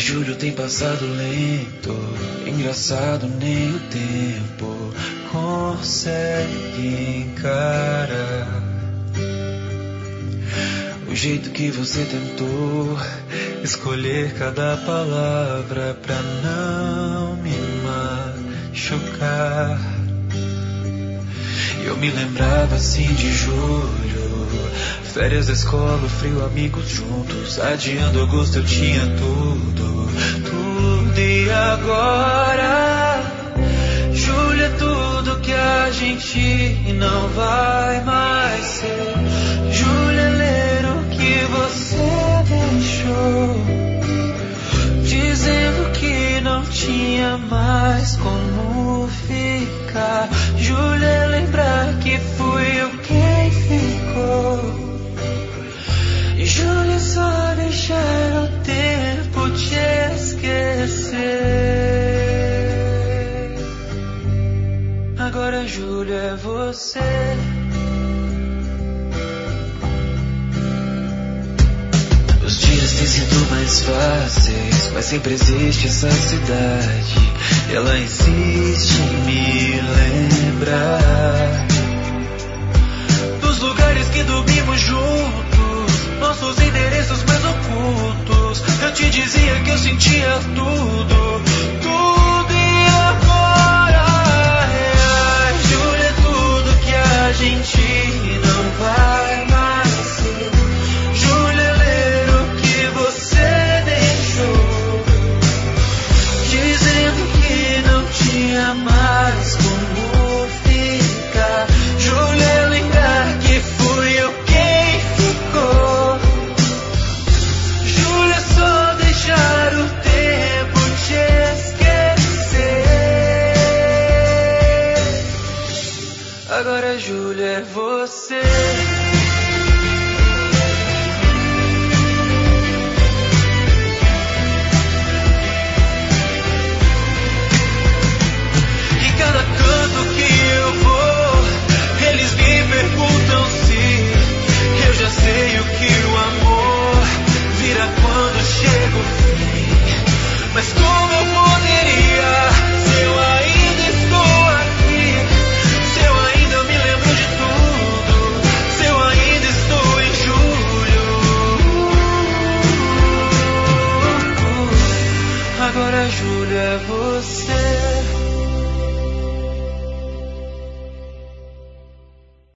julho tem passado lento, engraçado nem o tempo consegue encarar o jeito que você tentou escolher cada palavra pra não me machucar. Eu me lembrava assim de julho, férias da escola, frio, amigos juntos. Adiando agosto eu tinha tudo, tudo. E agora, julho é tudo que a gente não vai mais ser. Julho é ler o que você deixou, dizendo que não tinha mais como ficar. Julho é lembrar que fui eu quem ficou. E julho é só deixar o tempo te esquecer. Agora julho é você. Os dias têm sido mais fáceis, mas sempre existe essa cidade. Ela insiste em me lembrar dos lugares que dormimos juntos, nossos endereços mais ocultos. Eu te dizia que eu sentia tudo, tudo. E agora, julho é tudo que a gente não vai mais ser. Julho é ler o que você deixou, dizendo que não tinha mais como ficar. Julho é lembrar que fui eu quem ficou. Julho é só deixar o tempo te esquecer. Agora julho é você. Perguntam se eu já sei o que o amor vira quando chega o fim. Mas como eu poderia, se eu ainda estou aqui, se eu ainda me lembro de tudo, se eu ainda estou em julho. Agora julho é você.